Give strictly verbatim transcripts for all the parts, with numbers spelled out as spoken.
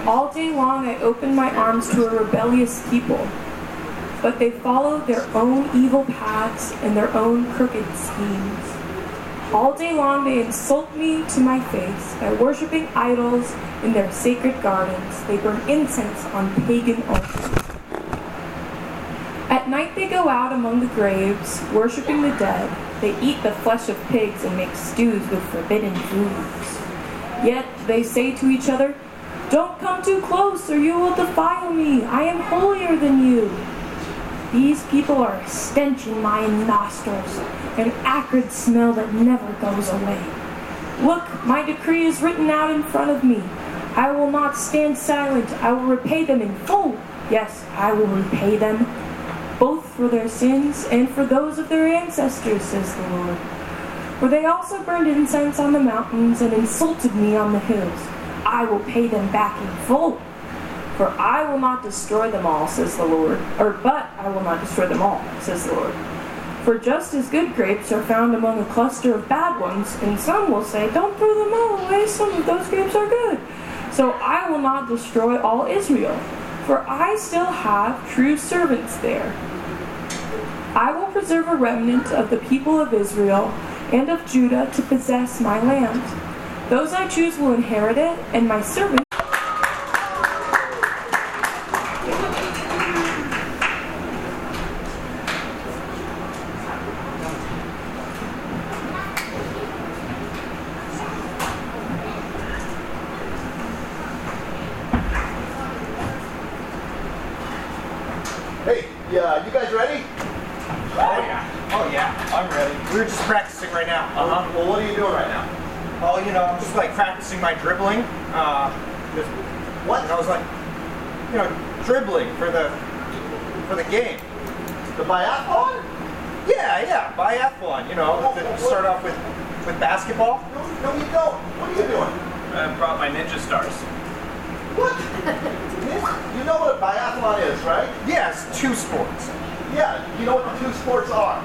All day long I open my arms to a rebellious people, but they follow their own evil paths and their own crooked schemes. All day long they insult me to my face by worshiping idols in their sacred gardens. They burn incense on pagan altars. At night they go out among the graves, worshiping the dead. They eat the flesh of pigs and make stews with forbidden foods. Yet they say to each other, "Don't come too close or you will defile me. I am holier than you." These people are a stench in my nostrils, an acrid smell that never goes away. Look, my decree is written out in front of me. I will not stand silent. I will repay them in full. Yes, I will repay them, both for their sins and for those of their ancestors, says the Lord. For they also burned incense on the mountains and insulted me on the hills. I will pay them back in full. For I will not destroy them all, says the Lord. Or, but I will not destroy them all, says the Lord. For just as good grapes are found among a cluster of bad ones, and some will say, "Don't throw them all away, some of those grapes are good." So I will not destroy all Israel, for I still have true servants there. I will preserve a remnant of the people of Israel and of Judah to possess my land. Those I choose will inherit it, and my servants Hey, yeah, you guys ready? Oh yeah, oh yeah, I'm ready. We were just practicing right now. Uh-huh. Well, what are you doing right now? Oh, you know, I'm just like practicing my dribbling. Uh, just, What? and I was like, you know, dribbling for the for the game. The biathlon? Yeah, yeah, biathlon. You know, Oh, to what? start off with with basketball. No, no, you don't. What are you doing? I brought my Ninja Stars. What? You know what a biathlon is, right? Yeah, it's two sports. Yeah, you know what the two sports are?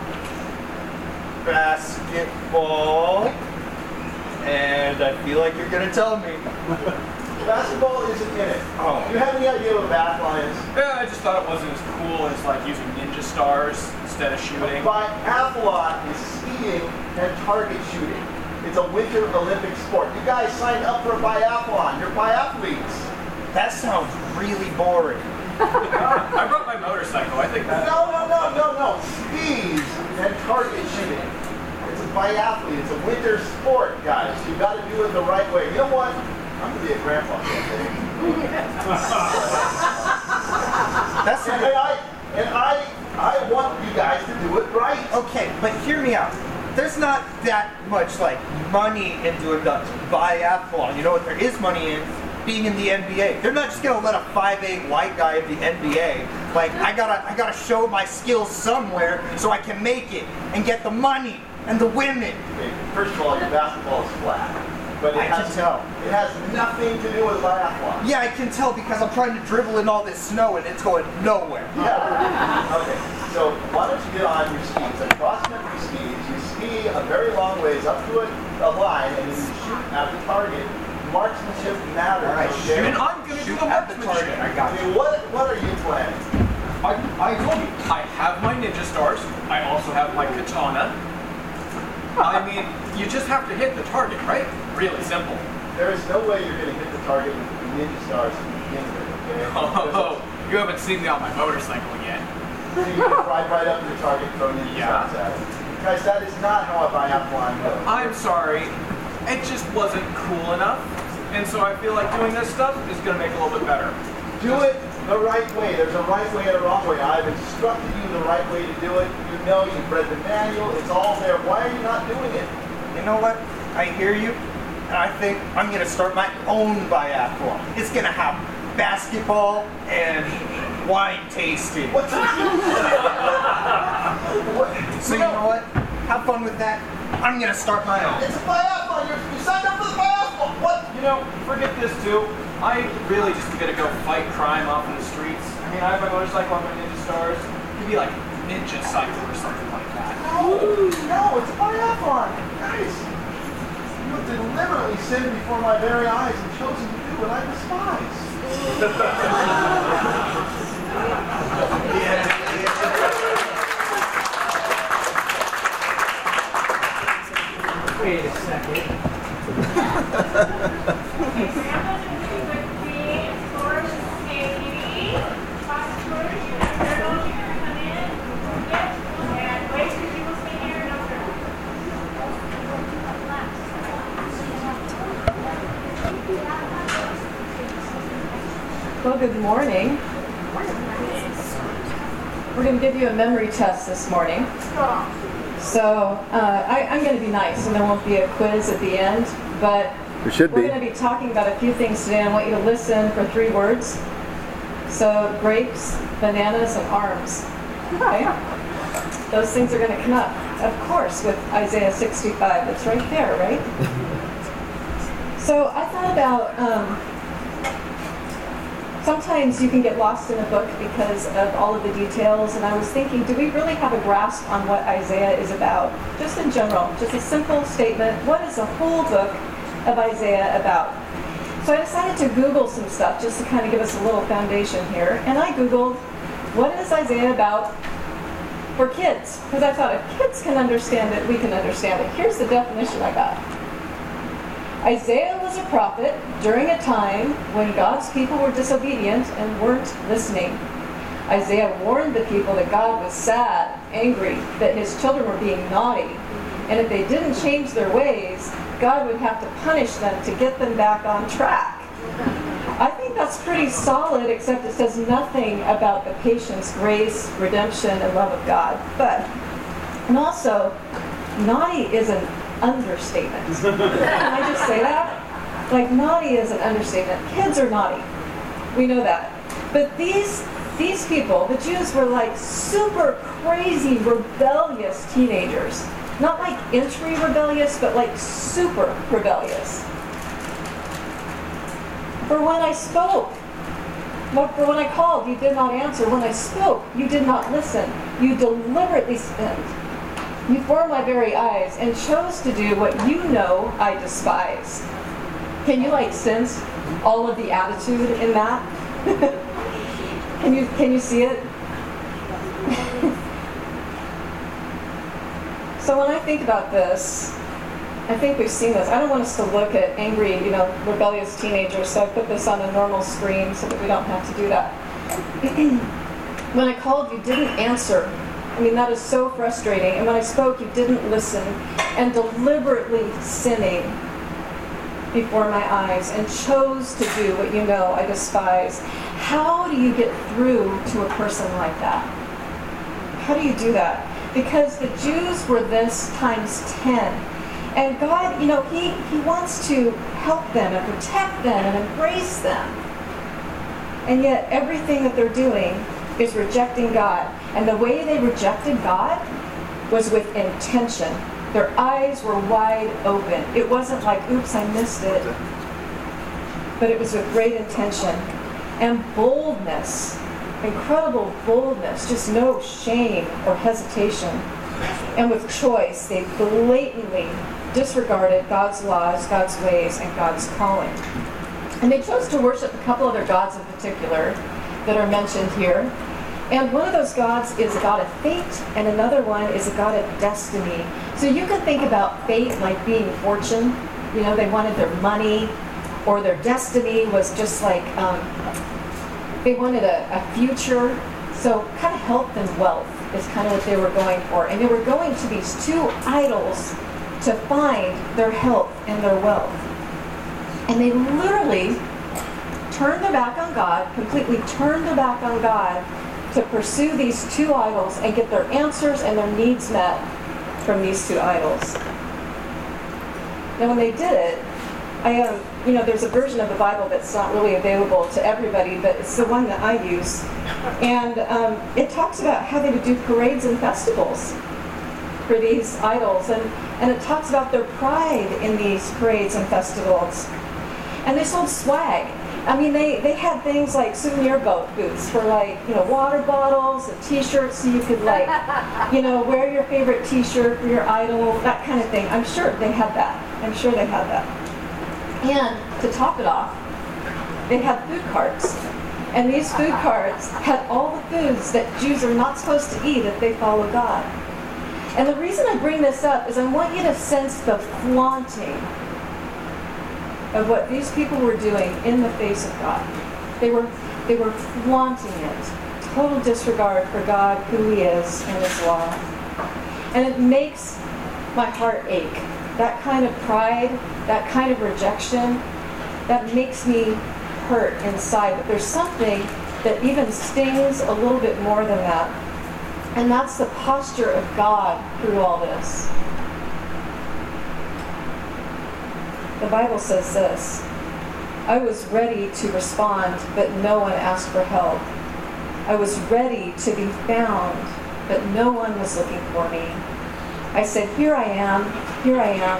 Basketball. And I feel like you're gonna tell me. Basketball isn't in it. Oh. Do you have any idea what a biathlon is? Yeah, I just thought it wasn't as cool as like using Ninja Stars instead of shooting. Biathlon is skiing and target shooting. It's a winter Olympic sport. You guys signed up for a biathlon. You're biathletes. That sounds really boring. I brought my motorcycle. I think that. No, no, no, no, no. Skis and target shooting. It's a biathlete. It's a winter sport, guys. You got to do it the right way. You know what? I'm gonna be a grandpa someday. That's and, and I and I I want you guys to do it right. Okay, but hear me out. There's not that much like money into a biathlon. You know what there is money in? Being in the N B A. They're not just gonna let a five eight white guy in the N B A. Like I gotta I gotta show my skills somewhere so I can make it and get the money and the women. Okay, first of all, your basketball is flat. But it I has, can tell. It has nothing to do with biathlon. Yeah, I can tell because I'm trying to dribble in all this snow and it's going nowhere. Yeah. Okay. So why don't you get on your skis? Like cross-country skis, you ski a very long ways up to a, a line and then you shoot at the target. Marksmanship matters. All right, okay? And I'm gonna do the at the target. marksmanship. I got Okay, you. what what are you playing? I, I told you, I have my Ninja Stars. I also have my katana. I mean, you just have to hit the target, right? Really simple. There is no way you're going to hit the target with the Ninja Stars to begin with, okay? Oh, you haven't seen me on my motorcycle yet. So you can ride right up to the target and throw Ninja Yeah. Stars at it. Guys, that is not how a biathlon goes. I'm sorry, it just wasn't cool enough. And so I feel like doing this stuff is going to make it a little bit better. Do it the right way. There's a right way and a wrong way. I've instructed you the right way to do it. You know, you've read the manual. It's all there. Why are you not doing it? You know what? I hear you, and I think I'm gonna start my own biathlon. It's gonna have basketball and wine tasting. What's the what? So you know what? Have fun with that. I'm gonna start my own. It's a biathlon. You're, you signed up for the biathlon. What? You know, forget this too. I really just gonna go fight crime off in the streets. I mean, I have my motorcycle on my Ninja Stars. It'd be like Ninja Cycle or something like that. No, no, it's a biathlon. Guys, you have deliberately sinned before my very eyes and chosen to do that I despise. Wait a second. Well, good morning. We're going to give you a memory test this morning. So uh, I, I'm going to be nice, and there won't be a quiz at the end, but There should we're be. going to be talking about a few things today. I want you to listen for three words. So grapes, bananas, and arms. Okay? Those things are going to come up, of course, with Isaiah sixty-five. It's right there, right? So I thought about... Um, Sometimes you can get lost in a book because of all of the details, and I was thinking, do we really have a grasp on what Isaiah is about? Just in general, just a simple statement. What is the whole book of Isaiah about? So I decided to Google some stuff just to kind of give us a little foundation here. And I Googled, what is Isaiah about for kids? Because I thought if kids can understand it, we can understand it. Here's the definition I got. Isaiah was a prophet during a time when God's people were disobedient and weren't listening. Isaiah warned the people that God was sad, angry, that his children were being naughty, and if they didn't change their ways, God would have to punish them to get them back on track. I think that's pretty solid, except it says nothing about the patience, grace, redemption, and love of God. But, and also, naughty is an understatement. Can I just say that? Like, naughty is an understatement. Kids are naughty. We know that. But these these people, the Jews, were like super crazy, rebellious teenagers. Not like entry rebellious, but like super rebellious. For when I spoke, for when I called, you did not answer. When I spoke, you did not listen. You deliberately sinned. You formed my very eyes and chose to do what you know I despise. Can you like sense all of the attitude in that? Can you can you see it? So when I think about this, I think we've seen this. I don't want us to look at angry, you know, rebellious teenagers, so I put this on a normal screen so that we don't have to do that. When I called, you didn't answer. I mean, that is so frustrating. And when I spoke, you didn't listen, and deliberately sinning before my eyes, and chose to do what you know I despise. How do you get through to a person like that? How do you do that? Because the Jews were this times ten. And God, you know, He, he wants to help them and protect them and embrace them. And yet everything that they're doing is rejecting God. And the way they rejected God was with intention. Their eyes were wide open. It wasn't like, oops, I missed it. But it was with great intention and boldness, incredible boldness, just no shame or hesitation. And with choice, they blatantly disregarded God's laws, God's ways, and God's calling. And they chose to worship a couple other gods in particular that are mentioned here. And one of those gods is a god of fate, and another one is a god of destiny. So you can think about fate like being fortune. You know, they wanted their money, or their destiny was just like, um, they wanted a, a future. So kind of health and wealth is kind of what they were going for. And they were going to these two idols to find their health and their wealth. And they literally turned their back on God, completely turned their back on God, to pursue these two idols and get their answers and their needs met from these two idols. Now when they did it, I um, you know, there's a version of the Bible that's not really available to everybody, but it's the one that I use. And um, it talks about how they would do parades and festivals for these idols. And, and it talks about their pride in these parades and festivals. And they sold swag. I mean, they, they had things like souvenir boat booths for like, you know, water bottles and t-shirts so you could like, you know, wear your favorite t-shirt for your idol, that kind of thing. I'm sure they had that. I'm sure they had that. And to top it off, they had food carts. And these food carts had all the foods that Jews are not supposed to eat if they follow God. And the reason I bring this up is I want you to sense the flaunting of what these people were doing in the face of God. They were, they were flaunting it. Total disregard for God, who He is, and His law. And it makes my heart ache. That kind of pride, that kind of rejection, that makes me hurt inside. But there's something that even stings a little bit more than that. And that's the posture of God through all this. The Bible says this: I was ready to respond, but no one asked for help. I was ready to be found, but no one was looking for me. I said, here I am, here I am.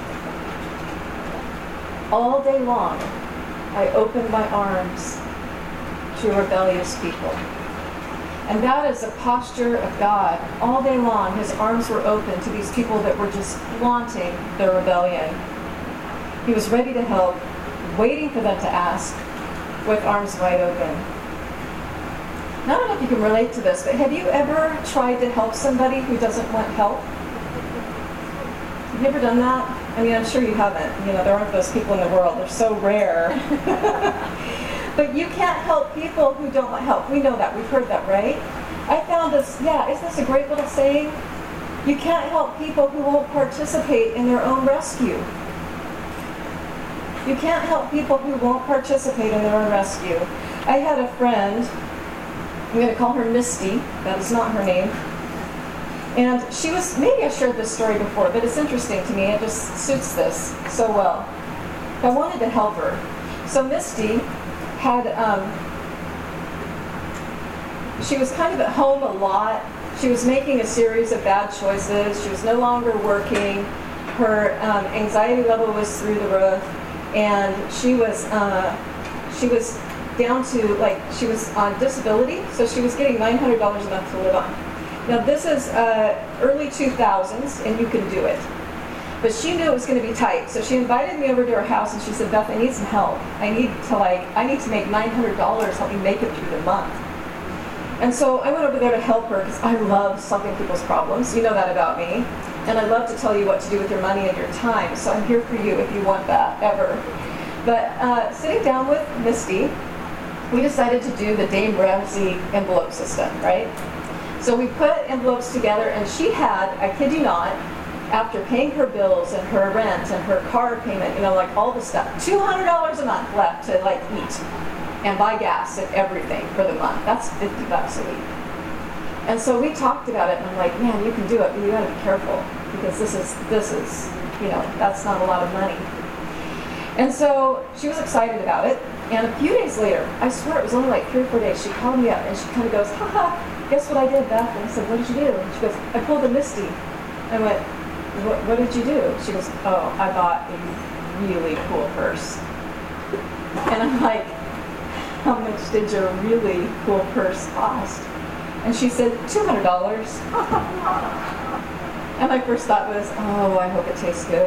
All day long, I opened my arms to rebellious people. And that is a posture of God. All day long, His arms were open to these people that were just flaunting their rebellion. He was ready to help, waiting for them to ask, with arms wide open. Now, I don't know if you can relate to this, but have you ever tried to help somebody who doesn't want help? Have you ever done that? I mean, I'm sure you haven't. You know, there aren't those people in the world. They're so rare. But you can't help people who don't want help. We know that. We've heard that, right? I found this, yeah, isn't this a great little saying? You can't help people who won't participate in their own rescue. You can't help people who won't participate in their own rescue. I had a friend, I'm going to call her Misty. That is not her name. And she was, maybe I shared this story before, but it's interesting to me. It just suits this so well. I wanted to help her. So Misty had, um, she was kind of at home a lot. She was making a series of bad choices. She was no longer working. Her um, anxiety level was through the roof. And she was, uh, she was down to, like, she was on disability, so she was getting nine hundred dollars a month to live on. Now this is uh, early two thousands, and you can do it. But she knew it was going to be tight, so she invited me over to her house, and she said, Beth, I need some help. I need to, like, I need to make nine hundred dollars, help me make it through the month. And so I went over there to help her, because I love solving people's problems. You know that about me. And I love to tell you what to do with your money and your time, so I'm here for you if you want that, ever. But uh, sitting down with Misty, we decided to do the Dave Ramsey envelope system, right? So we put envelopes together, and she had, I kid you not, after paying her bills and her rent and her car payment, you know, like all the stuff, two hundred dollars a month left to, like, eat and buy gas and everything for the month. That's fifty bucks a week. And so we talked about it, and I'm like, man, you can do it, but you gotta be careful, because this is, this is, you know, that's not a lot of money. And so she was excited about it, and a few days later, I swear it was only like three or four days, she called me up, and she kind of goes, haha, guess what I did, Beth? And I said, what did you do? And she goes, I pulled a Misty. I went, what, what did you do? She goes, oh, I bought a really cool purse. And I'm like, how much did your really cool purse cost? And she said, two hundred dollars. And my first thought was, oh, I hope it tastes good.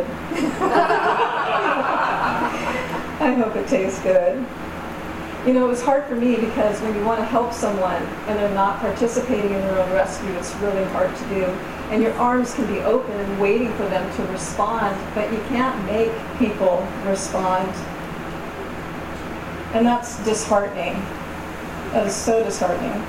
I hope it tastes good. You know, it was hard for me, because when you want to help someone and they're not participating in their own rescue, it's really hard to do. And your arms can be open and waiting for them to respond, but you can't make people respond. And that's disheartening. That is so disheartening.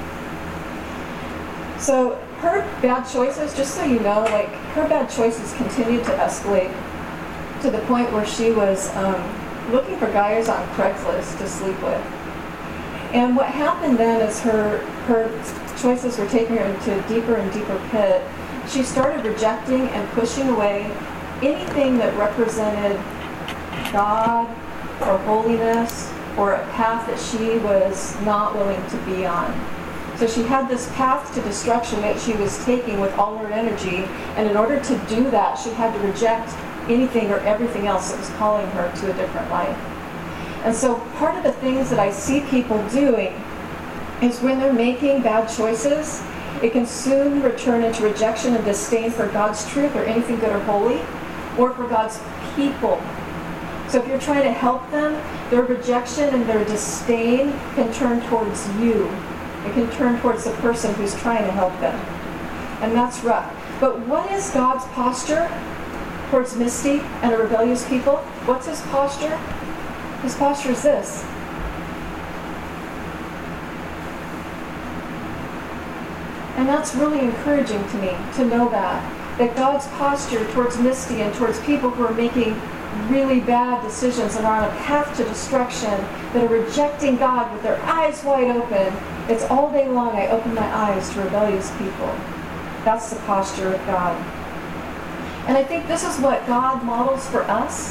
So her bad choices, just so you know, like, her bad choices continued to escalate to the point where she was um, looking for guys on Craigslist to sleep with. And what happened then is her her choices were taking her into a deeper and deeper pit. She started rejecting and pushing away anything that represented God or holiness or a path that she was not willing to be on. So she had this path to destruction that she was taking with all her energy, and in order to do that, she had to reject anything or everything else that was calling her to a different life. And so part of the things that I see people doing is when they're making bad choices, it can soon return into rejection and disdain for God's truth or anything good or holy, or for God's people. So if you're trying to help them, their rejection and their disdain can turn towards you. It can turn towards the person who's trying to help them. And that's rough. But what is God's posture towards Misty and a rebellious people? What's his posture? His posture is this. And that's really encouraging to me, to know that. That God's posture towards Misty and towards people who are making really bad decisions and are on a path to destruction, that are rejecting God with their eyes wide open. It's all day long I open my eyes to rebellious people. That's the posture of God. And I think this is what God models for us.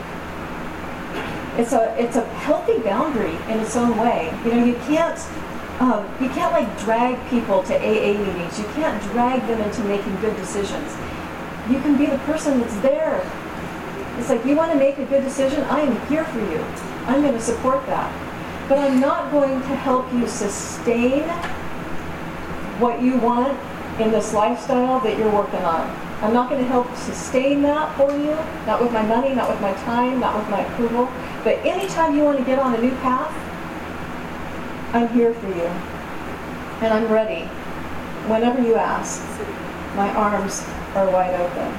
It's a it's a healthy boundary in its own way. You know, you can't um, you can't like drag people to A A meetings. You can't drag them into making good decisions. You can be the person that's there. It's like, you want to make a good decision? I am here for you. I'm going to support that. But I'm not going to help you sustain what you want in this lifestyle that you're working on. I'm not going to help sustain that for you, not with my money, not with my time, not with my approval. But anytime you want to get on a new path, I'm here for you. And I'm ready. Whenever you ask, my arms are wide open.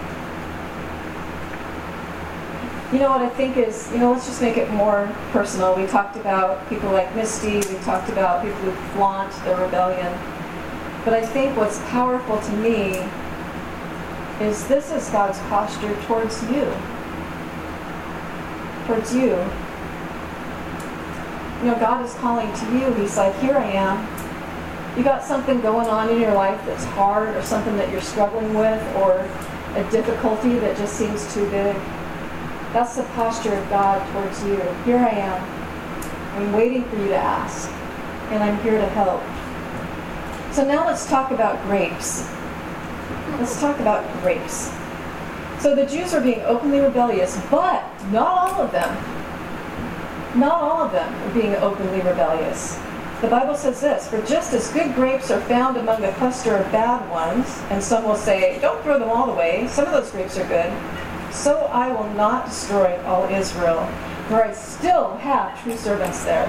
You know what I think is, you know, let's just make it more personal. We talked about people like Misty. We talked about people who flaunt their rebellion. But I think what's powerful to me is this is God's posture towards you. Towards you. You know, God is calling to you. He's like, here I am. You got something going on in your life that's hard, or something that you're struggling with, or a difficulty that just seems too big. That's the posture of God towards you. Here I am. I'm waiting for you to ask, and I'm here to help. So now let's talk about grapes. Let's talk about grapes. So the Jews are being openly rebellious, but not all of them. Not all of them are being openly rebellious. The Bible says this, for just as good grapes are found among a cluster of bad ones, and some will say, don't throw them all away, some of those grapes are good, so I will not destroy all Israel, for I still have true servants there.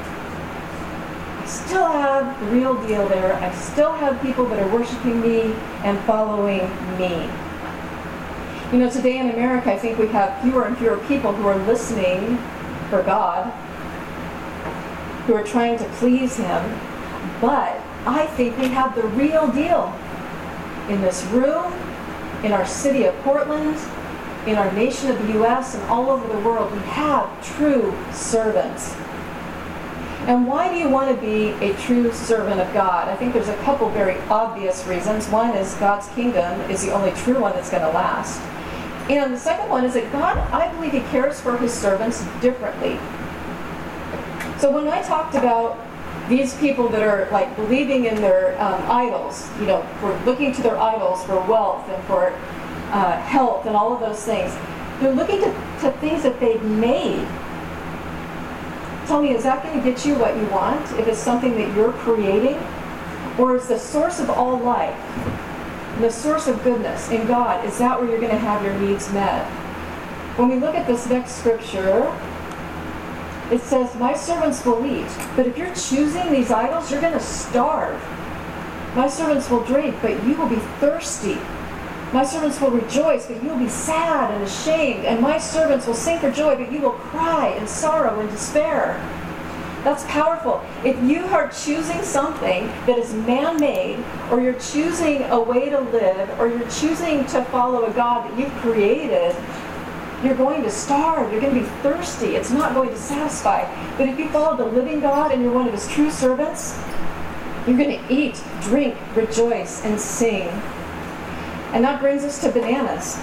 I still have the real deal there. I still have people that are worshiping me and following me. You know, today in America, I think we have fewer and fewer people who are listening for God, who are trying to please Him, but I think we have the real deal in this room, in our city of Portland, in our nation of the U S, and all over the world. We have true servants. And why do you want to be a true servant of God? I think there's a couple very obvious reasons. One is God's kingdom is the only true one that's going to last. And the second one is that God, I believe He cares for His servants differently. So when I talked about these people that are like believing in their um, idols, you know, for looking to their idols for wealth and for uh, health and all of those things, they're looking to, to things that they've made. Tell me, is that going to get you what you want if it's something that you're creating? Or is the source of all life, the source of goodness in God, is that where you're going to have your needs met? When we look at this next scripture, it says, my servants will eat. But if you're choosing these idols, you're going to starve. My servants will drink, but you will be thirsty. My servants will rejoice, but you will be sad and ashamed. And my servants will sing for joy, but you will cry in sorrow and despair. That's powerful. If you are choosing something that is man-made, or you're choosing a way to live, or you're choosing to follow a God that you've created, you're going to starve. You're going to be thirsty. It's not going to satisfy. But if you follow the living God and you're one of His true servants, you're going to eat, drink, rejoice, and sing. And that brings us to bananas.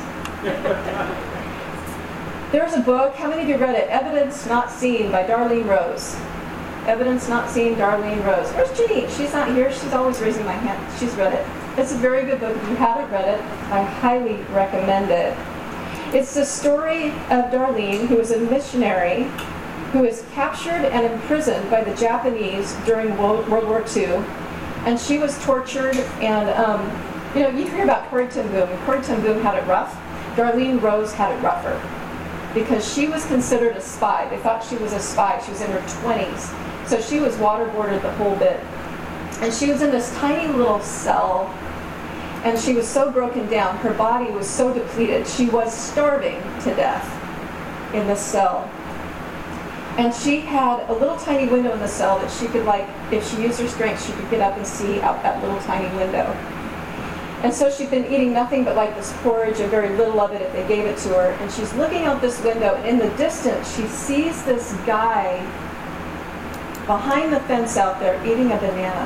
There's a book, how many of you read it? Evidence Not Seen by Darlene Rose. Evidence Not Seen, Darlene Rose. Where's Janine? She's not here. She's always raising my hand. She's read it. It's a very good book. If you haven't read it, I highly recommend it. It's the story of Darlene, who is a missionary who was captured and imprisoned by the Japanese during World War Two. And she was tortured, and um, you know, you hear about Corrie ten Boom. Corrie ten Boom had it rough. Darlene Rose had it rougher. because she was considered a spy. They thought she was a spy. She was in her twenties. So she was waterboarded the whole bit. And she was in this tiny little cell, and she was so broken down. Her body was so depleted. She was starving to death in this cell. And she had a little tiny window in the cell that she could, like, if she used her strength, she could get up and see out that little tiny window. And so she'd been eating nothing but like this porridge, and very little of it if they gave it to her. And she's looking out this window, and in the distance, she sees this guy behind the fence out there eating a banana.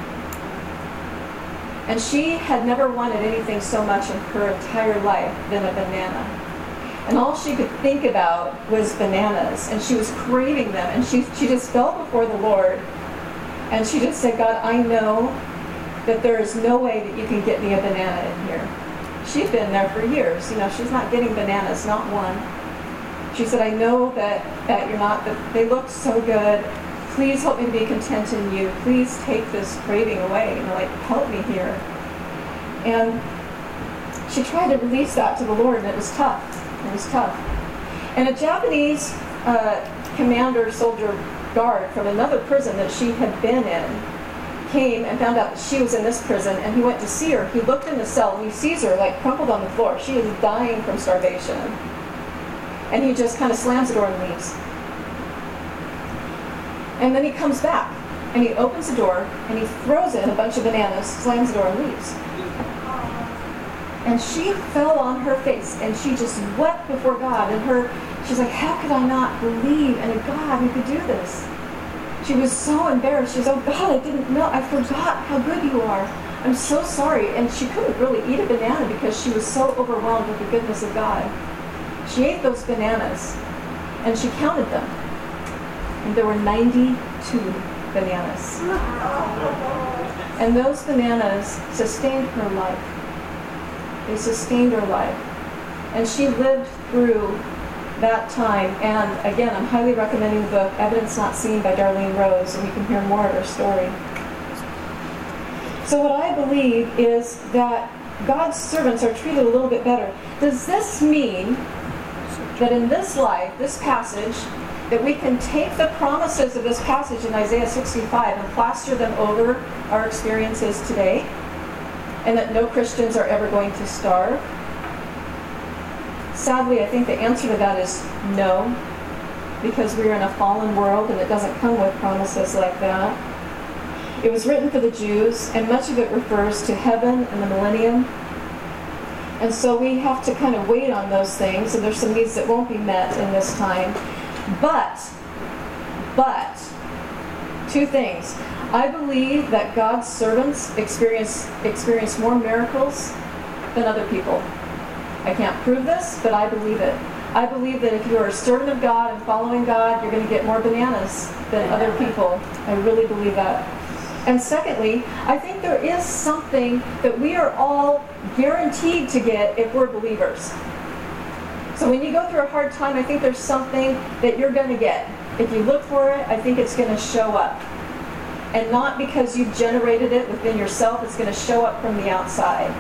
And she had never wanted anything so much in her entire life than a banana. And all she could think about was bananas, and she was craving them. And she, she just fell before the Lord, and she just said, God, I know that there is no way that you can get me a banana in here. She'd been there for years. You know, she's not getting bananas, not one. She said, I know that, that you're not, that they look so good. Please help me to be content in you. Please take this craving away. You know, like, help me here. And she tried to release that to the Lord, and it was tough. It was tough. And a Japanese uh, commander, soldier guard from another prison that she had been in came and found out that she was in this prison, and he went to see her. He looked in the cell, and he sees her, like, crumpled on the floor. She is dying from starvation. And he just kind of slams the door and leaves. And then he comes back, and he opens the door, and he throws in a bunch of bananas, slams the door, and leaves. And she fell on her face, and she just wept before God. And her, she's like, how could I not believe in a God who could do this? She was so embarrassed. She was, oh God, I didn't know. I forgot how good you are. I'm so sorry. And she couldn't really eat a banana because she was so overwhelmed with the goodness of God. She ate those bananas, and she counted them. And there were ninety-two bananas. And those bananas sustained her life. They sustained her life. And she lived through that time. And again, I'm highly recommending the book Evidence Not Seen by Darlene Rose, and you can hear more of her story. So what I believe is that God's servants are treated a little bit better. Does this mean that in this life, this passage, that we can take the promises of this passage in Isaiah sixty-five and plaster them over our experiences today, and that no Christians are ever going to starve? Sadly, I think the answer to that is no, because we are in a fallen world and it doesn't come with promises like that. It was written for the Jews, and much of it refers to heaven and the millennium. And so we have to kind of wait on those things, and there's some needs that won't be met in this time. But, but, two things. I believe that God's servants experience experience more miracles than other people. I can't prove this, but I believe it. I believe that if you are a servant of God and following God, you're going to get more bananas than other people. I really believe that. And secondly, I think there is something that we are all guaranteed to get if we're believers. So when you go through a hard time, I think there's something that you're going to get. If you look for it, I think it's going to show up. And not because you've generated it within yourself, it's going to show up from the outside.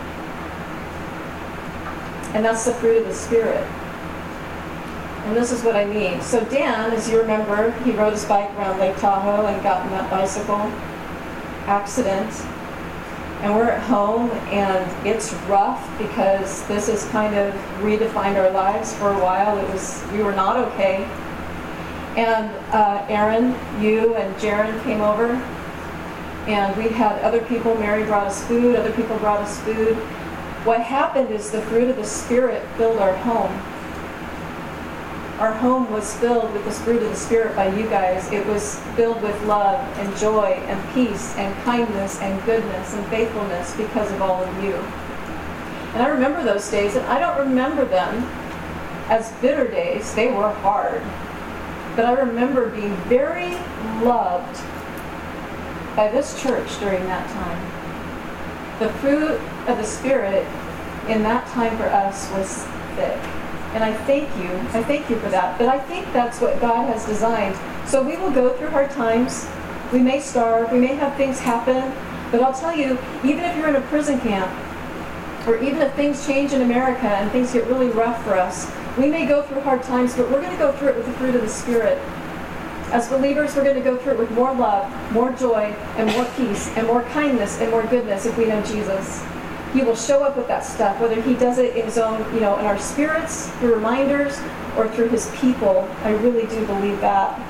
And that's the fruit of the Spirit. And this is what I mean. So Dan, as you remember, he rode his bike around Lake Tahoe and got in that bicycle accident. And we're at home, and it's rough because this has kind of redefined our lives for a while. It was, we were not okay. And uh, Aaron, you and Jaron came over, and we had other people. Mary brought us food, other people brought us food. What happened is the fruit of the Spirit filled our home. Our home was filled with the fruit of the Spirit by you guys. It was filled with love and joy and peace and kindness and goodness and faithfulness because of all of you. And I remember those days, and I don't remember them as bitter days. They were hard. But I remember being very loved by this church during that time. The fruit of the Spirit in that time for us was thick. And I thank you. I thank you for that. But I think that's what God has designed. So we will go through hard times. We may starve. We may have things happen. But I'll tell you, even if you're in a prison camp, or even if things change in America and things get really rough for us, We may go through hard times, but we're going to go through it with the fruit of the Spirit. As believers, we're going to go through it with more love, more joy, and more peace, and more kindness, and more goodness if we know Jesus. He will show up with that stuff, whether he does it in his own, you know, in our spirits, through reminders, or through his people. I really do believe that.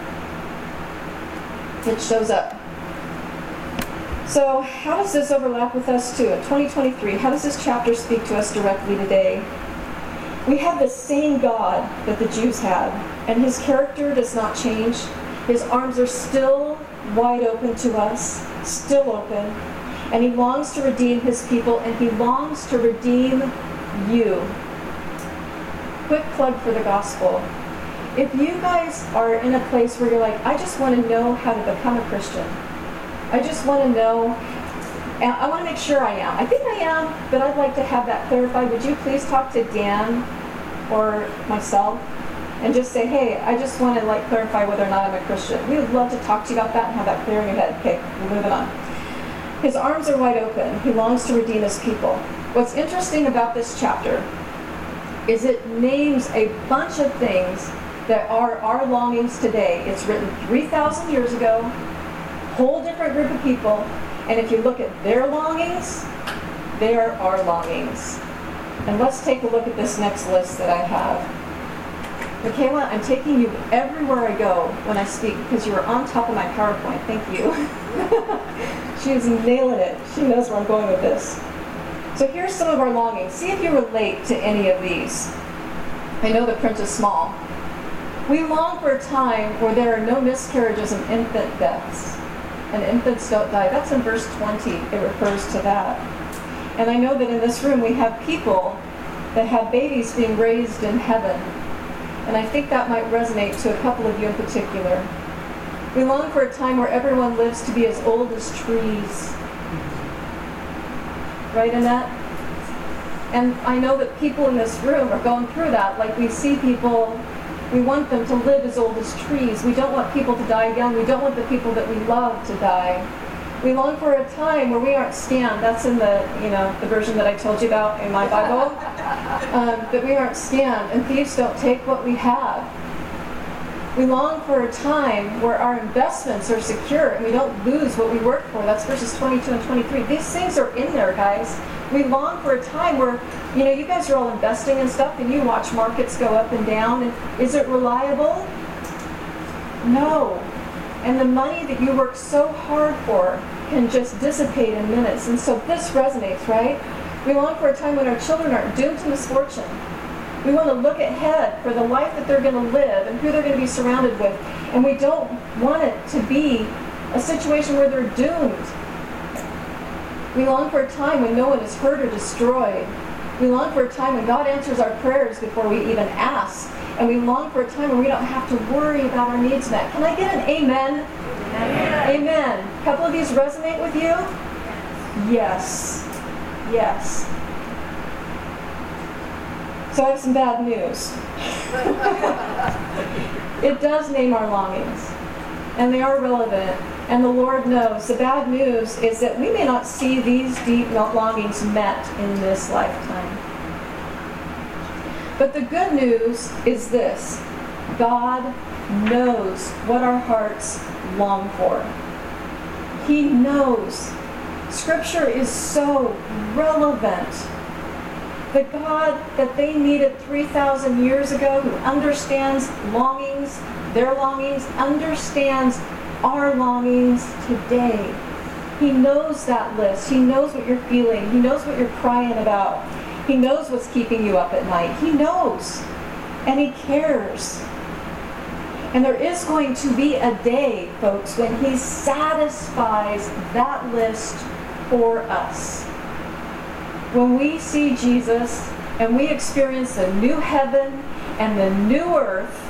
It shows up. So how does this overlap with us too? In twenty twenty-three, how does this chapter speak to us directly today? We have the same God that the Jews had, and his character does not change. His arms are still wide open to us, still open, and he longs to redeem his people, and he longs to redeem you. Quick plug for the gospel. If you guys are in a place where you're like, I just want to know how to become a Christian. I just want to know, and I want to make sure I am. I think I am, but I'd like to have that clarified. Would you please talk to Dan or myself and just say, hey, I just want to like clarify whether or not I'm a Christian. We would love to talk to you about that and have that clear in your head. Okay, we're moving on. His arms are wide open. He longs to redeem his people. What's interesting about this chapter is it names a bunch of things that are our longings today. It's written three thousand years ago, whole different group of people, and if you look at their longings, they are our longings. And let's take a look at this next list that I have. Michaela, I'm taking you everywhere I go when I speak because you are on top of my PowerPoint. Thank you. She is nailing it. She knows where I'm going with this. So here's some of our longings. See if you relate to any of these. I know the print is small. We long for a time where there are no miscarriages and infant deaths, and infants don't die. That's in verse twenty. It refers to that. And I know that in this room we have people that have babies being raised in heaven. And I think that might resonate to a couple of you in particular. We long for a time where everyone lives to be as old as trees. Right, Annette? And I know that people in this room are going through that. Like we see people, we want them to live as old as trees. We don't want people to die young. We don't want the people that we love to die. We long for a time where we aren't scammed. That's in the, you know, the version that I told you about in my Bible. Um, that we aren't scammed and thieves don't take what we have. We long for a time where our investments are secure and we don't lose what we work for. That's verses twenty-two and twenty-three. These things are in there, guys. We long for a time where, you know, you guys are all investing in stuff and you watch markets go up and down. And is it reliable? No. And the money that you work so hard for can just dissipate in minutes. And so this resonates, right? We long for a time when our children aren't doomed to misfortune. We want to look ahead for the life that they're going to live and who they're going to be surrounded with. And we don't want it to be a situation where they're doomed. We long for a time when no one is hurt or destroyed. We long for a time when God answers our prayers before we even ask. And we long for a time when we don't have to worry about our needs met. Can I get an amen? Amen. Amen. A couple of these resonate with you? Yes. Yes. So I have some bad news. It does name our longings. And they are relevant. And the Lord knows. The bad news is that we may not see these deep longings met in this lifetime. But the good news is this. God knows what our hearts long for. He knows. Scripture is so relevant. The God that they needed three thousand years ago, who understands longings, their longings, understands our longings today. He knows that list. He knows what you're feeling. He knows what you're crying about. He knows what's keeping you up at night. He knows. And He cares. And there is going to be a day, folks, when He satisfies that list for us. When we see Jesus and we experience the new heaven and the new earth,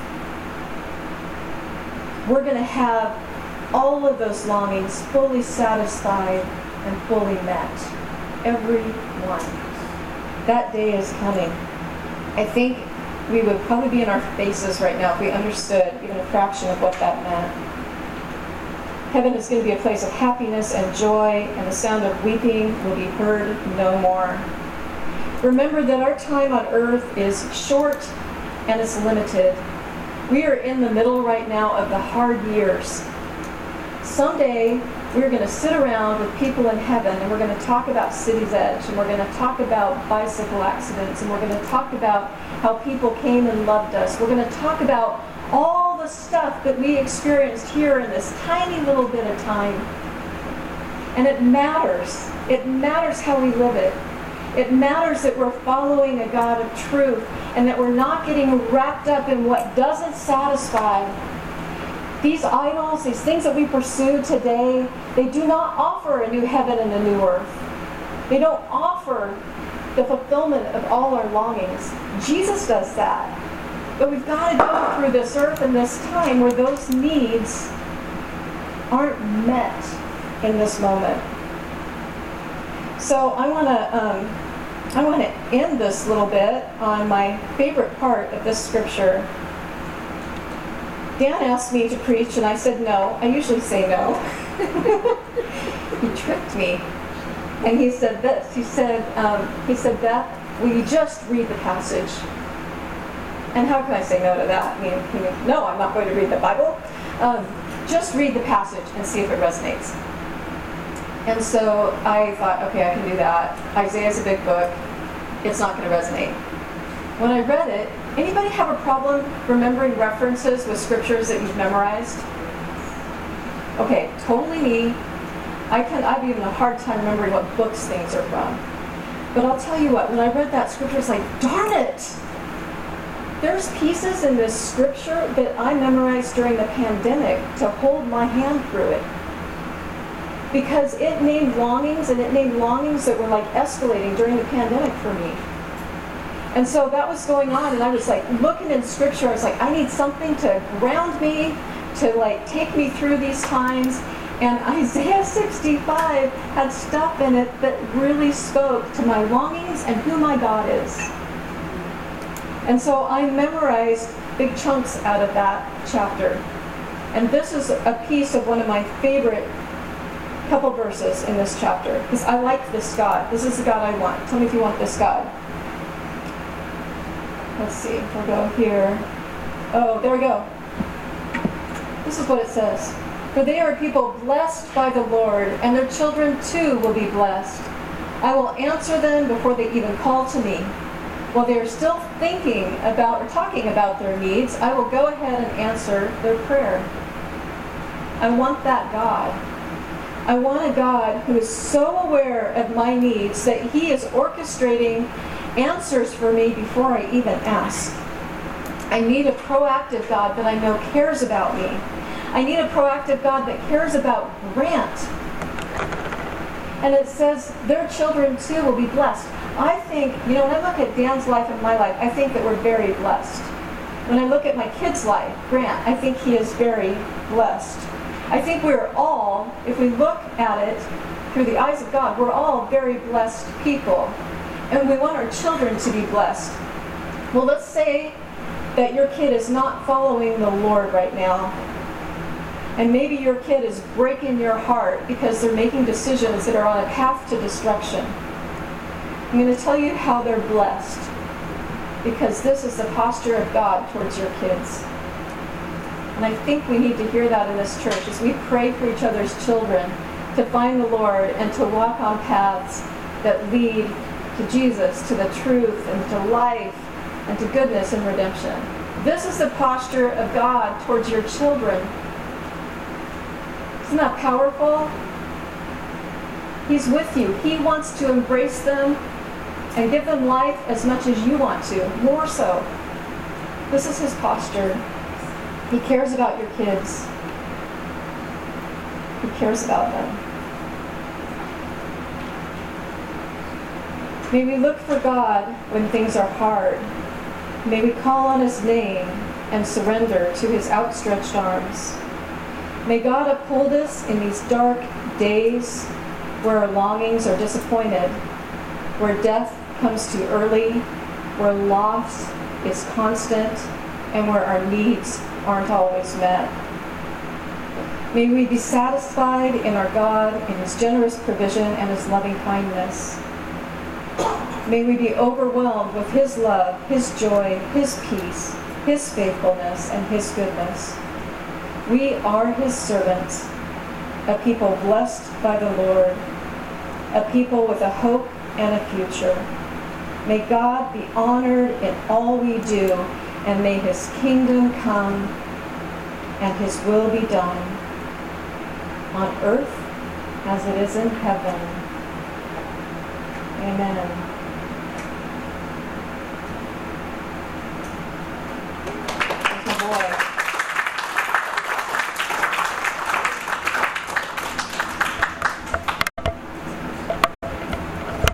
we're going to have all of those longings fully satisfied and fully met. Every one. That day is coming. I think we would probably be in our faces right now if we understood even a fraction of what that meant. Heaven is going to be a place of happiness and joy, and the sound of weeping will be heard no more. Remember that our time on earth is short and it's limited. We are in the middle right now of the hard years. Someday, we're going to sit around with people in heaven, and we're going to talk about City's Edge, and we're going to talk about bicycle accidents, and we're going to talk about how people came and loved us. We're going to talk about all the stuff that we experienced here in this tiny little bit of time. And it matters. It matters how we live it. It matters that we're following a God of truth, and that we're not getting wrapped up in what doesn't satisfy. These idols, these things that we pursue today, they do not offer a new heaven and a new earth. They don't offer the fulfillment of all our longings. Jesus does that. But we've got to go through this earth and this time where those needs aren't met in this moment. So I want to um, I want to end this little bit on my favorite part of this scripture. Dan asked me to preach, and I said no. I usually say no. He tricked me, and he said this. He said, um, he said, Beth, will you just read the passage? And how can I say no to that? I mean, I mean no, I'm not going to read the Bible. Um, just read the passage and see if it resonates. And so I thought, okay, I can do that. Isaiah's a big book. It's not going to resonate. When I read it, anybody have a problem remembering references with scriptures that you've memorized? Okay, totally me. I can, I have even a hard time remembering what books things are from. But I'll tell you what, when I read that scripture, it's like, darn it! There's pieces in this scripture that I memorized during the pandemic to hold my hand through it. Because it named longings, and it named longings that were like escalating during the pandemic for me. And so that was going on, and I was like looking in scripture, I was like, I need something to ground me, to like take me through these times. And Isaiah sixty-five had stuff in it that really spoke to my longings and who my God is. And so I memorized big chunks out of that chapter. And this is a piece of one of my favorite couple verses in this chapter, because I like this God. This is the God I want. Tell me if you want this God. Let's see, we'll go here. Oh, there we go. This is what it says. For they are people blessed by the Lord, and their children too will be blessed. I will answer them before they even call to me. While they are still thinking about or talking about their needs, I will go ahead and answer their prayer. I want that God. I want a God who is so aware of my needs that he is orchestrating answers for me before I even ask. I need a proactive God that I know cares about me. I need a proactive God that cares about Grant. And it says their children too will be blessed. I think, you know, when I look at Dan's life and my life, I think that we're very blessed. When I look at my kid's life, Grant, I think he is very blessed. I think we're all, if we look at it through the eyes of God, we're all very blessed people. And we want our children to be blessed. Well, let's say that your kid is not following the Lord right now. And maybe your kid is breaking your heart because they're making decisions that are on a path to destruction. I'm going to tell you how they're blessed, because this is the posture of God towards your kids. And I think we need to hear that in this church as we pray for each other's children to find the Lord and to walk on paths that lead to Jesus, to the truth, and to life, and to goodness and redemption. This is the posture of God towards your children. Isn't that powerful? He's with you. He wants to embrace them and give them life as much as you want to, more so. This is his posture. He cares about your kids. He cares about them. May we look for God when things are hard. May we call on his name and surrender to his outstretched arms. May God uphold us in these dark days where our longings are disappointed, where death comes too early, where loss is constant, and where our needs aren't always met. May we be satisfied in our God, in his generous provision and his loving kindness. May we be overwhelmed with His love, His joy, His peace, His faithfulness, and His goodness. We are His servants, a people blessed by the Lord, a people with a hope and a future. May God be honored in all we do, and may His kingdom come and His will be done on earth as it is in heaven. Amen. There's my boy.